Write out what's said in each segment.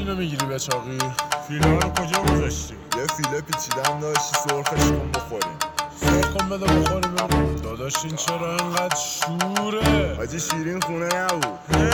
اینو میگیری به چاقی؟ فیله رو کجا گذاشتی؟ یه فیله پیچیدم داشتی سرخش کن بخوریم. سرخ کن بده بخوریم. داداش این چرا اینقدر شوره؟ حاجی شیرین خونه نبود.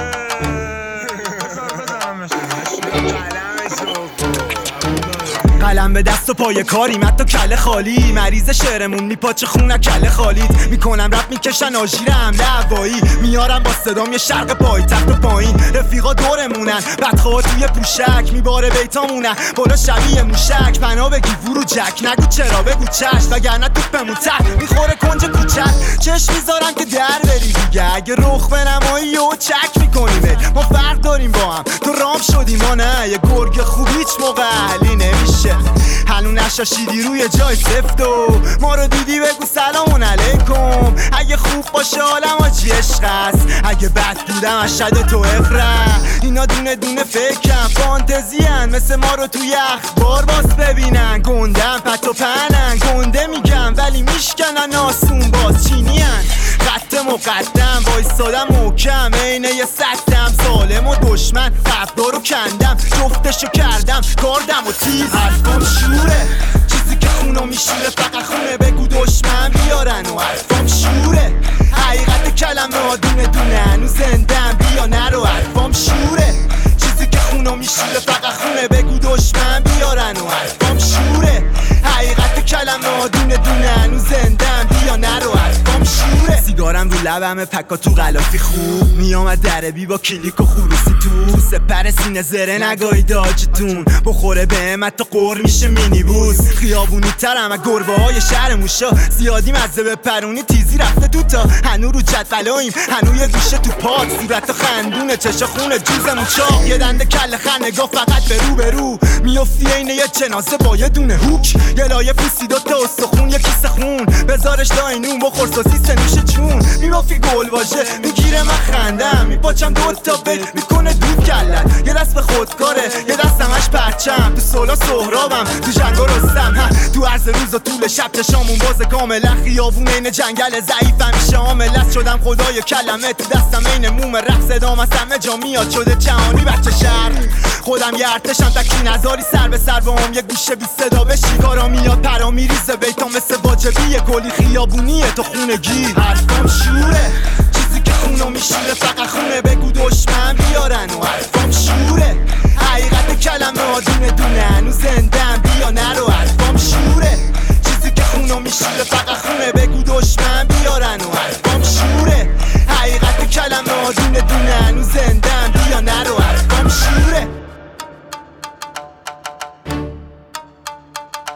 قلم به دست و پای کاریم حتی کله خالی مریض شعرمون میپاچه خونه کله خالید میکنم رپ میکشن آژیر حمله هوایی میارم با صدام یه شرق پایتخت و پایین رفیقا دورمونن بدخواه توی پوشک میباره بیتامونن بالا شبیه موشک پناه بگی ورو جک نگو چرا بگو چشم وگرنه توپمون ته میخوره کنج کوچک چشم میذارم که در بری دیگه اگه رخ بنمایی و چک میکنیم ما فرق داریم با هم تو رام شدی ما نه یه گرگ خوب هیچ موقع اهلی نمیشه هنو نشاشیدی روی جای سفت و ما رو دیدی بگو سلام علیکم اگه خوب باشه حالم آجی عشق است اگه بد بودم اشد تو افره اینا دونه دونه فکرم فانتزی هن مثل ما رو توی اخبار باز ببینن گندم پت و پنن گنده میگم ولی میشکنن آسون باز چینی هن خط مقدم وایستادم محکم عینه یه سکتم ظالم و دشمن قبدارو کندم جفتشو کردم کاردم و تیز حرفام شوره چیزی که خونو میشوره فقط خونه بگو دشمن بیارن و حرفام شوره حقیقت کلمه ها دونه دونه هنو زندم بیا نرو حرفام شوره چیزی که خونو میشوره فقط خونه بگو دشمن بیارن و حرفام شوره حقیقت کلمه ها دونه دونه هنو زندم بیا نرو حرفام شوره سیگارم رو لبمه پکا تو غلافی خوب میامد دربی با کلیک و خروسی تو سپر سینه زره نگاهی داجتون بخوره به همت تا قور میشه مینیبوس خیابونی ترم از گربه های شهر موشا زیادی مزه به پرونی تیزی رفته دوتا هنو رو جدولاییم هنو یه گوشه تو پاد صورت خندونه چشا خونه جوزمون چاق یه دنده کل خن نگاه فقط به رو میافتی اینه یه جنازه با یه دونه هوک یه لایه پوسی دوتا استخون یه کیسه خون بذارش داینون بخور سوسیس نوش جون میبافی گل باشه میگیره من خندم میپاچم دوتا بید میکنه دود کلت یه دست به خودکاره یه دست همش پرچم تو سولا سهرابم تو جنگا رستم تو عرض روز و طول شب چشامون باز کاملا خیابون این جنگل ضعیف همیشه عامل شدم خدای کلمه تو دستم این موم رقص ادام از همه جا میاد شده جهانی بچه شهر خودم یه ارتشم تکی نظاری سر به سر با هم یه گوشه بی صدا بشی کارا میاد پرا میریزه بیتا مثل واجبیه کلی خیابونیه تو خونگی حرفام شوره چیزی که خونو میشوره فقط خونه بگو دشمن بیارن و حرفام شوره حقیقت کلمه ها دونه دونه هنو زندم بیا نرو حرفام شوره چیزی که خونو میشوره فقط خونه بگو دشمن بیارن و حرفام شوره حقیقت کلمه ها دونه دونه هنو زندم بیا نرو حرفام شوره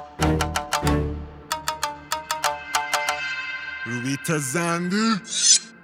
روبیت زنده